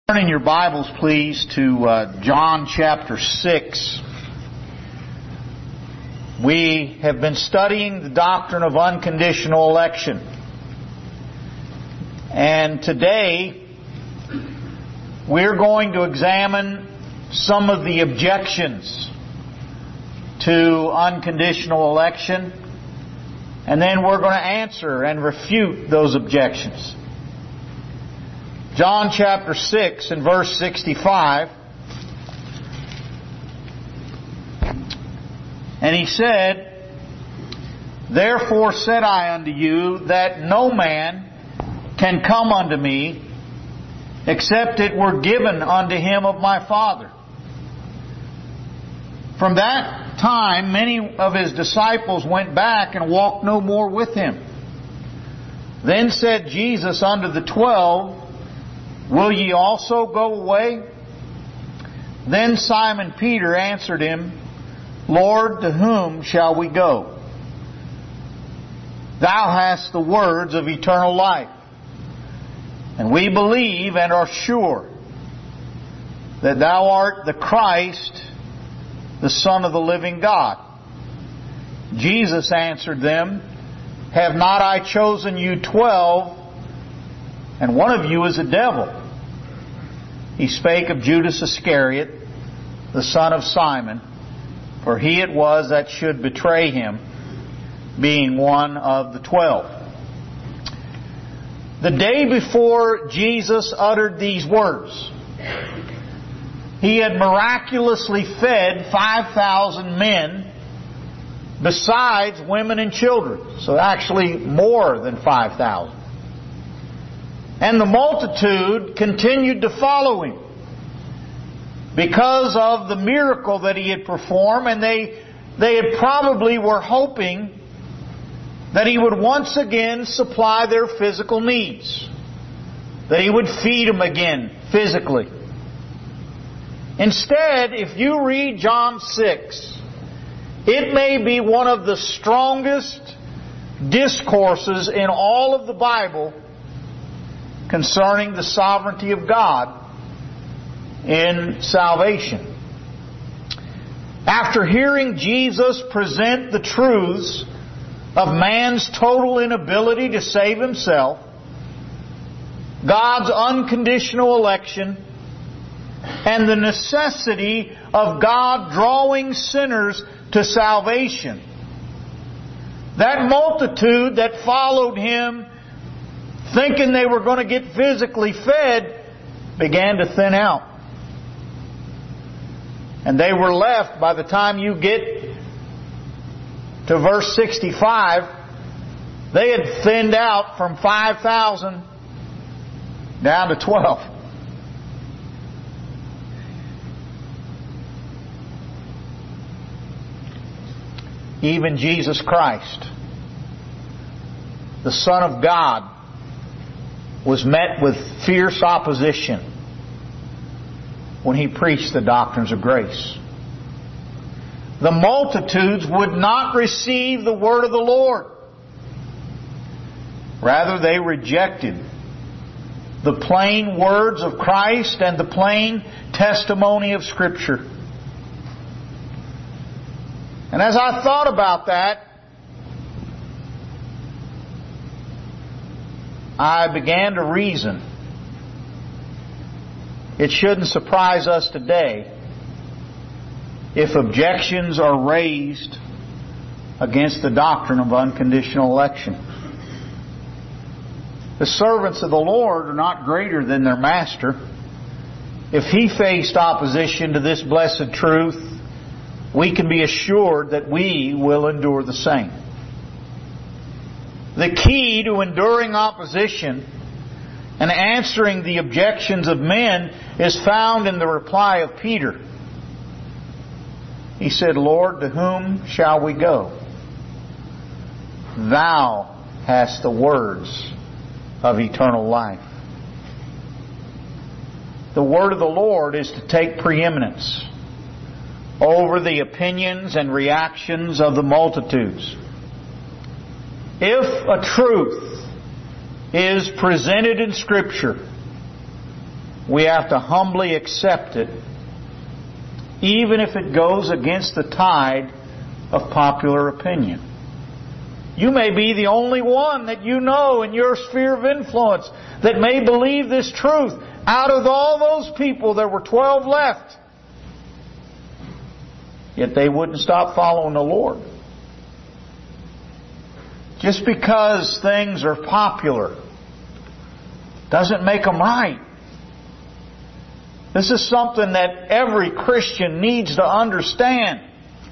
Turn in your Bibles, please, to John chapter 6. We have been studying the doctrine of unconditional election. And today, we're going to examine some of the objections to unconditional election. And then we're going to answer and refute those objections. John chapter 6 and verse 65. And he said, "Therefore said I unto you, that no man can come unto me, except it were given unto him of my Father." From that time, many of his disciples went back and walked no more with him. Then said Jesus unto the 12, "Will ye also go away?" Then Simon Peter answered him, "Lord, to whom shall we go? Thou hast the words of eternal life. And we believe and are sure that Thou art the Christ, the Son of the living God." Jesus answered them, "Have not I chosen you 12, and one of you is a devil?" He spake of Judas Iscariot, the son of Simon, for he it was that should betray him, being one of the 12. The day before Jesus uttered these words, He had miraculously fed 5,000 men, besides women and children. So actually more than 5,000. And the multitude continued to follow Him because of the miracle that He had performed, and they had probably were hoping that He would once again supply their physical needs, that He would feed them again physically. Instead, if you read John 6, it may be one of the strongest discourses in all of the Bible concerning the sovereignty of God in salvation. After hearing Jesus present the truths of man's total inability to save himself, God's unconditional election, and the necessity of God drawing sinners to salvation, that multitude that followed Him, thinking they were going to get physically fed, began to thin out. And they were left, by the time you get to verse 65, they had thinned out from 5,000 down to 12. Even Jesus Christ, the Son of God, was met with fierce opposition when He preached the doctrines of grace. The multitudes would not receive the word of the Lord. Rather, they rejected the plain words of Christ and the plain testimony of Scripture. And as I thought about that, I began to reason. It shouldn't surprise us today if objections are raised against the doctrine of unconditional election. The servants of the Lord are not greater than their master. If He faced opposition to this blessed truth, we can be assured that we will endure the same. The key to enduring opposition and answering the objections of men is found in the reply of Peter. He said, "Lord, to whom shall we go? Thou hast the words of eternal life." The word of the Lord is to take preeminence over the opinions and reactions of the multitudes. If a truth is presented in Scripture, we have to humbly accept it, even if it goes against the tide of popular opinion. You may be the only one that you know in your sphere of influence that may believe this truth. Out of all those people, there were 12 left. Yet they wouldn't stop following the Lord. Just because things are popular doesn't make them right. This is something that every Christian needs to understand.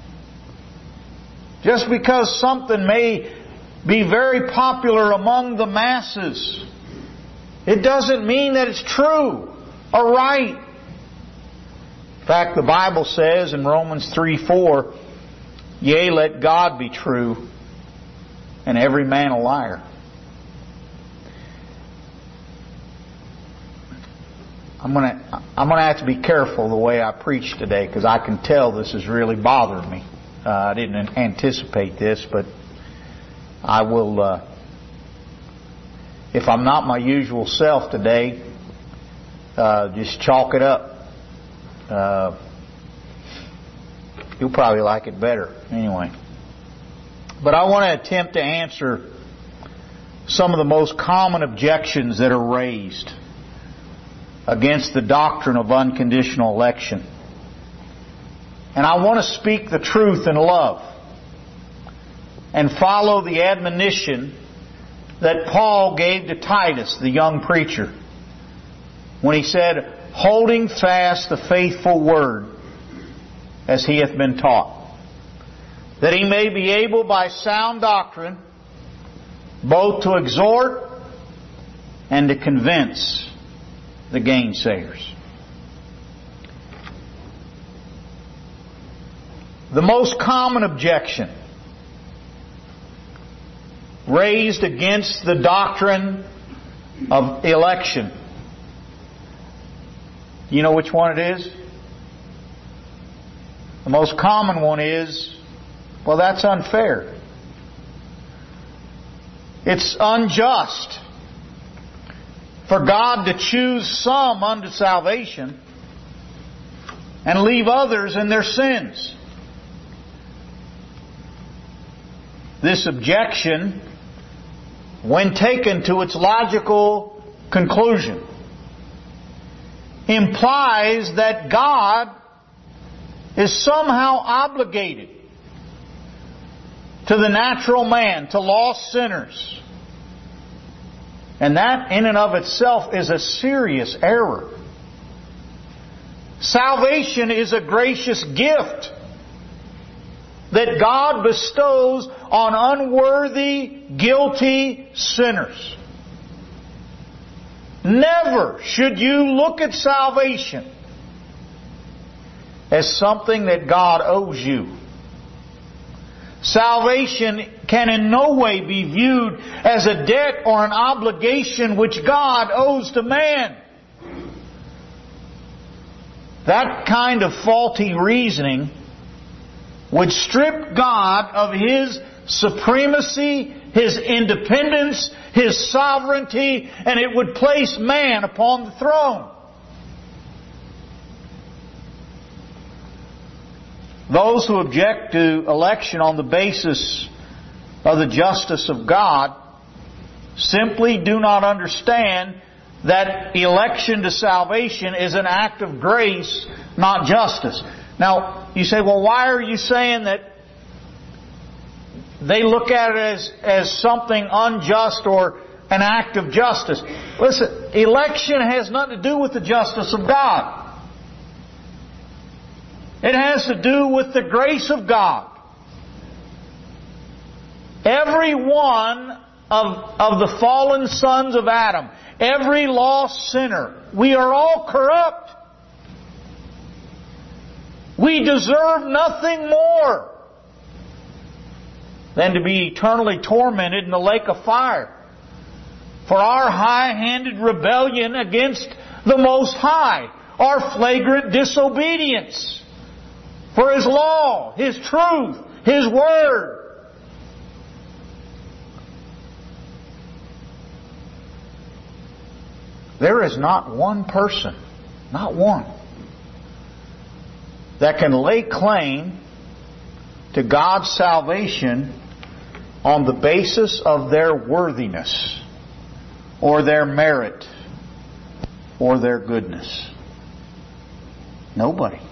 Just because something may be very popular among the masses, it doesn't mean that it's true or right. In fact, the Bible says in Romans 3:4, "Yea, let God be true, and every man a liar." I'm going to have to be careful the way I preach today, because I can tell this is really bothering me. I didn't anticipate this, but I will, if I'm not my usual self today, just chalk it up. You'll probably like it better anyway. But I want to attempt to answer some of the most common objections that are raised against the doctrine of unconditional election. And I want to speak the truth in love and follow the admonition that Paul gave to Titus, the young preacher, when he said, "Holding fast the faithful word as he hath been taught, that he may be able by sound doctrine both to exhort and to convince the gainsayers." The most common objection raised against the doctrine of election, you know which one it is? The most common one is, well, that's unfair. It's unjust for God to choose some unto salvation and leave others in their sins. This objection, when taken to its logical conclusion, implies that God is somehow obligated to the natural man, to lost sinners. And that in and of itself is a serious error. Salvation is a gracious gift that God bestows on unworthy, guilty sinners. Never should you look at salvation as something that God owes you. Salvation can in no way be viewed as a debt or an obligation which God owes to man. That kind of faulty reasoning would strip God of His supremacy, His independence, His sovereignty, and it would place man upon the throne. Those who object to election on the basis of the justice of God simply do not understand that election to salvation is an act of grace, not justice. Now, you say, well, why are you saying that they look at it as something unjust or an act of justice? Listen, election has nothing to do with the justice of God. It has to do with the grace of God. Every one of the fallen sons of Adam, every lost sinner, we are all corrupt. We deserve nothing more than to be eternally tormented in the lake of fire for our high-handed rebellion against the Most High, our flagrant disobedience for His law, His truth, His Word. There is not one person Not one. That can lay claim to God's salvation on the basis of their worthiness, or their merit, or their goodness. Nobody.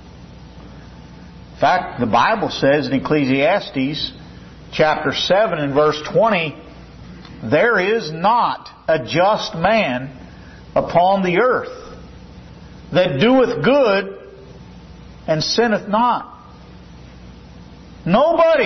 In fact, the Bible says in Ecclesiastes chapter 7 and verse 20, there is not a just man upon the earth that doeth good and sinneth not. Nobody.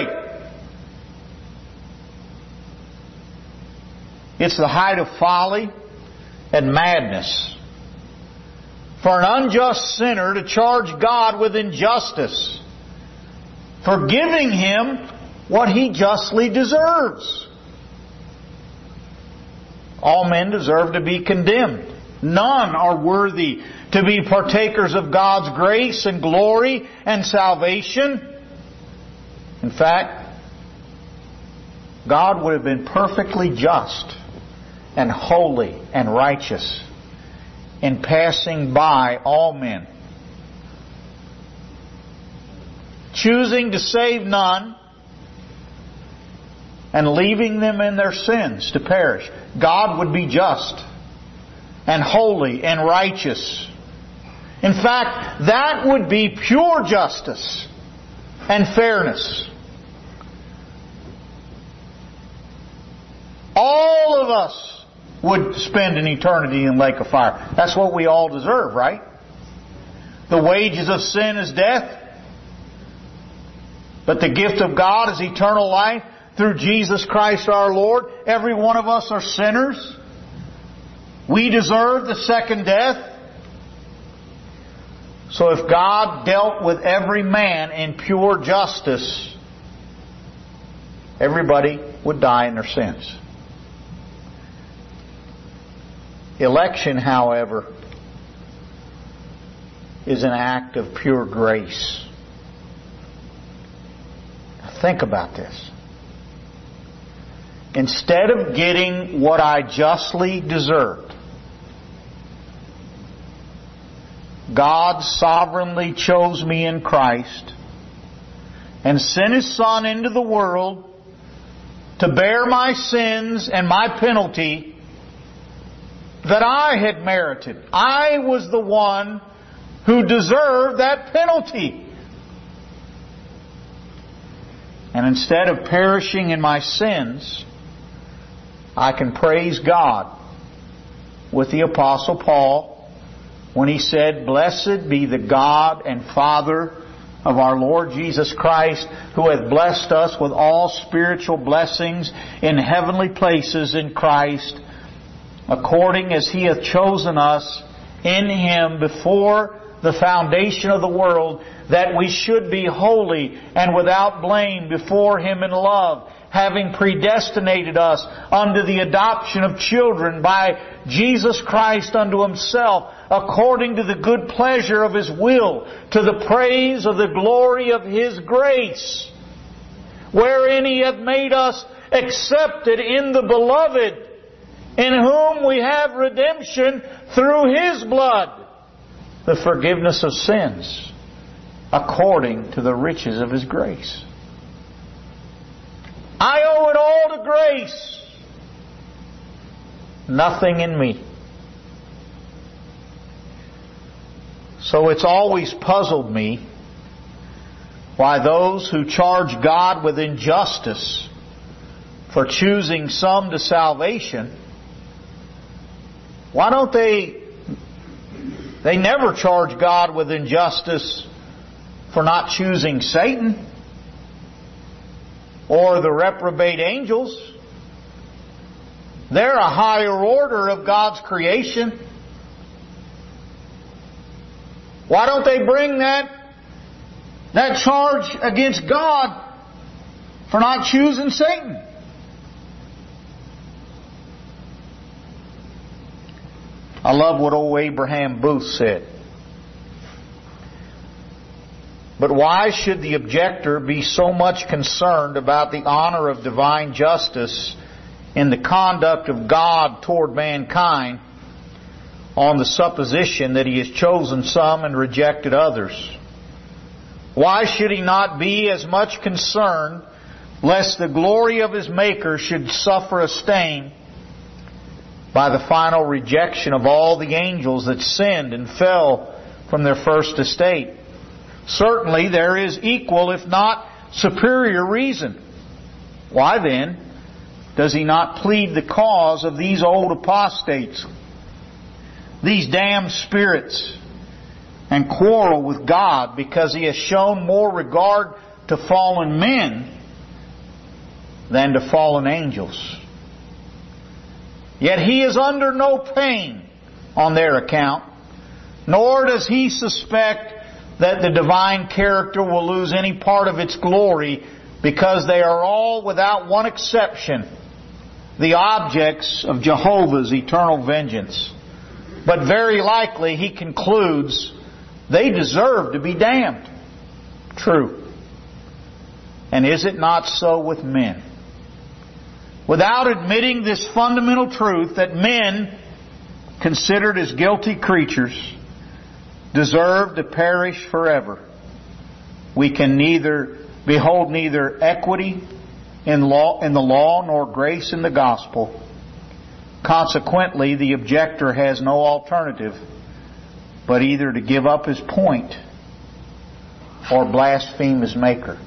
It's the height of folly and madness for an unjust sinner to charge God with injustice for giving him what he justly deserves. All men deserve to be condemned. None are worthy to be partakers of God's grace and glory and salvation. In fact, God would have been perfectly just and holy and righteous in passing by all men, choosing to save none and leaving them in their sins to perish. God would be just and holy and righteous. In fact, that would be pure justice and fairness. All of us would spend an eternity in the lake of fire. That's what we all deserve, right? The wages of sin is death, but the gift of God is eternal life through Jesus Christ our Lord. Every one of us are sinners. We deserve the second death. So if God dealt with every man in pure justice, everybody would die in their sins. Election, however, is an act of pure grace. Now think about this. Instead of getting what I justly deserved, God sovereignly chose me in Christ and sent His Son into the world to bear my sins and my penalty that I had merited. I was the one who deserved that penalty. And instead of perishing in my sins, I can praise God with the Apostle Paul when he said, "Blessed be the God and Father of our Lord Jesus Christ, who hath blessed us with all spiritual blessings in heavenly places in Christ, according as He hath chosen us in Him before the foundation of the world, that we should be holy and without blame before Him in love, having predestinated us unto the adoption of children by Jesus Christ unto Himself, according to the good pleasure of His will, to the praise of the glory of His grace, wherein He hath made us accepted in the Beloved, in whom we have redemption through His blood, the forgiveness of sins, according to the riches of His grace." I owe it all to grace. Nothing in me. So it's always puzzled me why those who charge God with injustice for choosing some to salvation, why don't they never charge God with injustice for not choosing Satan or the reprobate angels. They're a higher order of God's creation. Why don't they bring that charge against God for not choosing Satan? I love what old Abraham Booth said. But why should the objector be so much concerned about the honor of divine justice in the conduct of God toward mankind, on the supposition that He has chosen some and rejected others? Why should He not be as much concerned lest the glory of His Maker should suffer a stain by the final rejection of all the angels that sinned and fell from their first estate? Certainly there is equal, if not superior, reason. Why then does He not plead the cause of these old apostates, these damned spirits, and quarrel with God because He has shown more regard to fallen men than to fallen angels? Yet He is under no pain on their account, nor does He suspect that the divine character will lose any part of its glory, because they are all, without one exception, the objects of Jehovah's eternal vengeance. But very likely, He concludes, they deserve to be damned. True. And is it not so with men? Without admitting this fundamental truth that men, considered as guilty creatures, deserve to perish forever, we can behold neither equity in the law nor grace in the gospel. Consequently, the objector has no alternative but either to give up his point or blaspheme His Maker.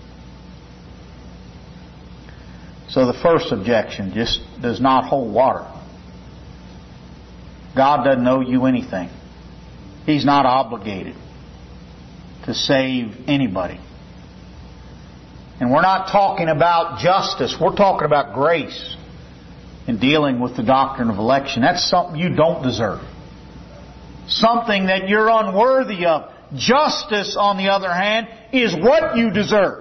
So the first objection just does not hold water. God doesn't owe you anything. He's not obligated to save anybody. And we're not talking about justice. We're talking about grace in dealing with the doctrine of election. That's something you don't deserve. Something that you're unworthy of. Justice, on the other hand, is what you deserve.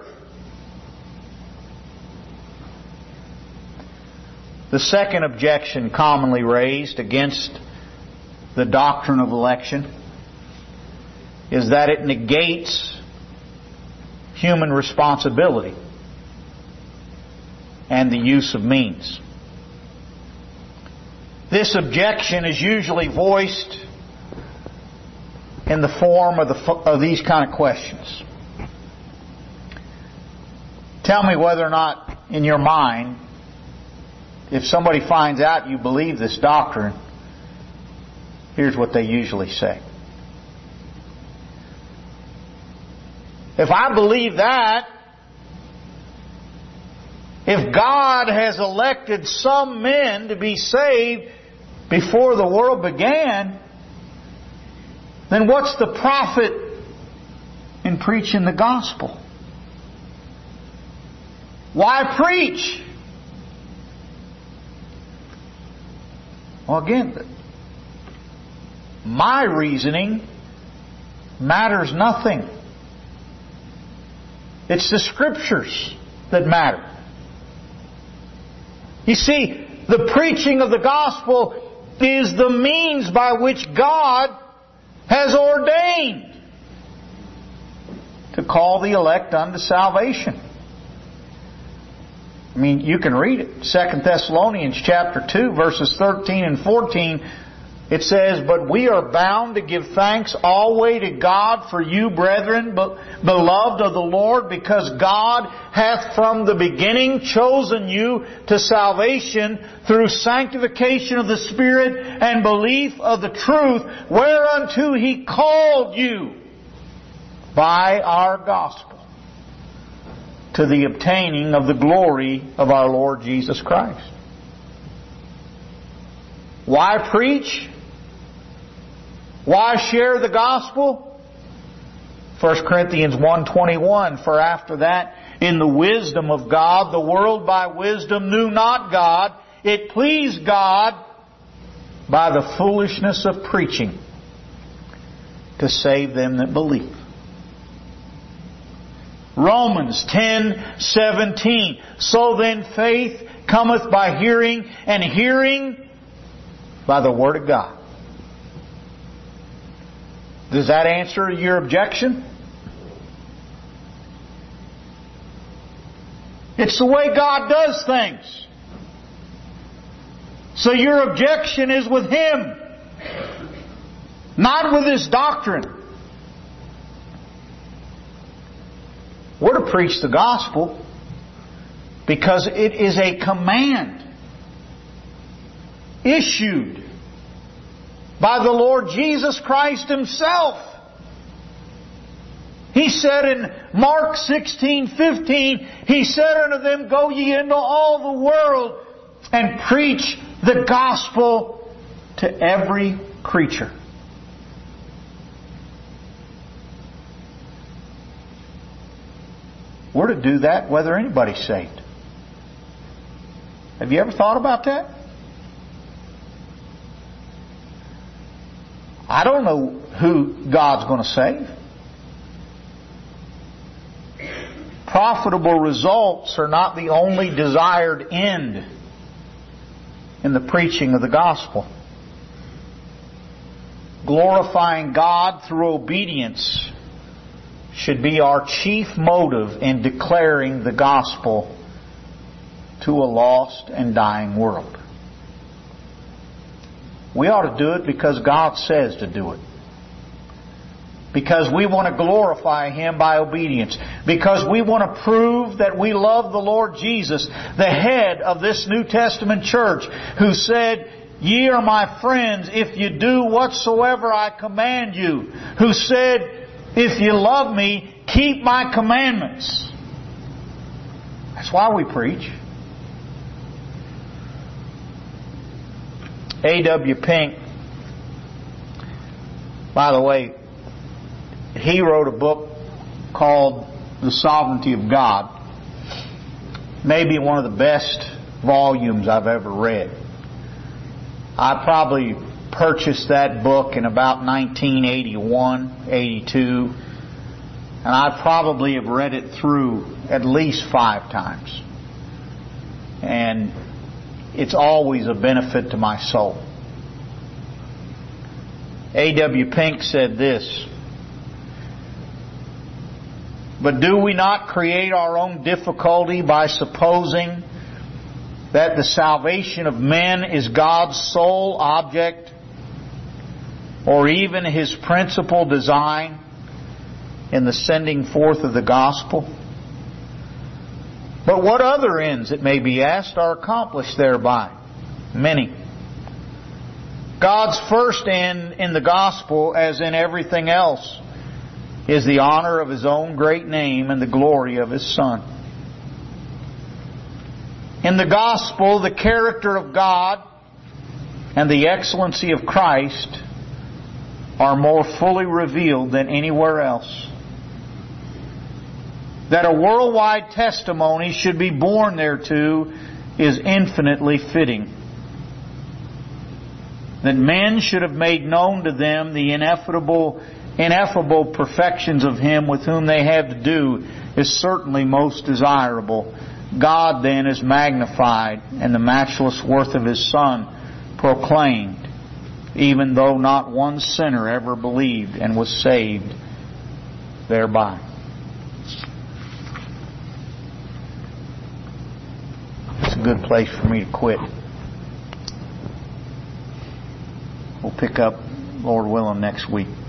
The second objection commonly raised against the doctrine of election is that it negates human responsibility and the use of means. This objection is usually voiced in the form of these kind of questions. Tell me whether or not in your mind, if somebody finds out you believe this doctrine, here's what they usually say. If I believe that, if God has elected some men to be saved before the world began, then what's the profit in preaching the gospel? Why preach? Well, again, my reasoning matters nothing. It's the Scriptures that matter. You see, the preaching of the gospel is the means by which God has ordained to call the elect unto salvation. I mean, you can read it. 2 Thessalonians chapter 2, verses 13 and 14. It says, "But we are bound to give thanks always to God for you, brethren, beloved of the Lord, because God hath from the beginning chosen you to salvation through sanctification of the Spirit and belief of the truth, whereunto He called you by our gospel, to the obtaining of the glory of our Lord Jesus Christ." Why preach? Why share the gospel? 1 Corinthians 1:21, "For after that, in the wisdom of God, the world by wisdom knew not God. It pleased God by the foolishness of preaching to save them that believe." Romans 10:17, "So then faith cometh by hearing, and hearing by the Word of God." Does that answer your objection? It's the way God does things. So your objection is with Him. Not with this doctrine. We're to preach the gospel because it is a command issued by the Lord Jesus Christ Himself. He said in Mark 16:15, He said unto them, Go ye into all the world and preach the gospel to every creature. We're to do that whether anybody's saved. Have you ever thought about that? I don't know who God's going to save. Profitable results are not the only desired end in the preaching of the gospel. Glorifying God through obedience should be our chief motive in declaring the gospel to a lost and dying world. We ought to do it because God says to do it. Because we want to glorify Him by obedience. Because we want to prove that we love the Lord Jesus, the head of this New Testament church, who said, Ye are my friends if you do whatsoever I command you. Who said, If you love me, keep my commandments. That's why we preach. A.W. Pink, by the way, he wrote a book called The Sovereignty of God. Maybe one of the best volumes I've ever read. I probably purchased that book in about 1981, 82, and I probably have read it through at least 5 times. And it's always a benefit to my soul. A.W. Pink said this, But do we not create our own difficulty by supposing that the salvation of men is God's sole object or even His principal design in the sending forth of the gospel? But what other ends, it may be asked, are accomplished thereby? Many. God's first end in the gospel, as in everything else, is the honor of His own great name and the glory of His Son. In the gospel, the character of God and the excellency of Christ are more fully revealed than anywhere else. That a worldwide testimony should be borne thereto is infinitely fitting. That men should have made known to them the ineffable perfections of Him with whom they have to do is certainly most desirable. God then is magnified and the matchless worth of His Son proclaimed, even though not one sinner ever believed and was saved thereby. It's a good place for me to quit. We'll pick up, Lord willing, next week.